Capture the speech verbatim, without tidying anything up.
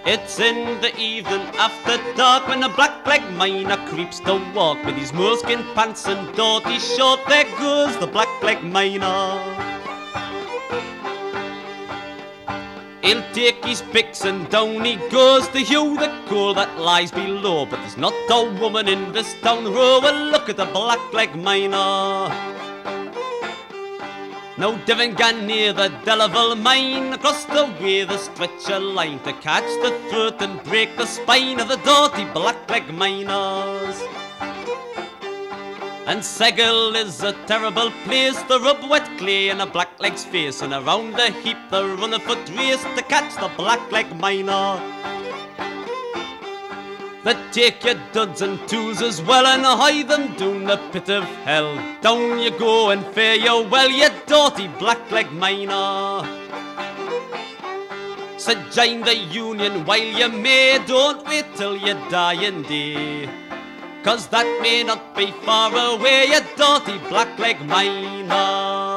It's in the evening after dark when the black-leg miner creeps to walk with his moleskin pants and dirty short. There goes the black-leg miner. He'll take his picks and down he goes to hew the coal that lies below. But there's not a woman in this town row will look at the black-leg miner. Now Devon gan near the Delaval mine, across the way the stretch a line to catch the throat and break the spine of the dirty black-leg miners. And Seggle is a terrible place to rub wet clay in a blackleg's face, and around the heap they run a foot race to catch the black-leg miner. They take your duds and twos as well and hide them down the pit of hell. Down you go and fare you well, you dirty black-leg miner. So join the union while you may, don't wait till your dying day, 'cause that may not be far away, you dirty black-leg miner.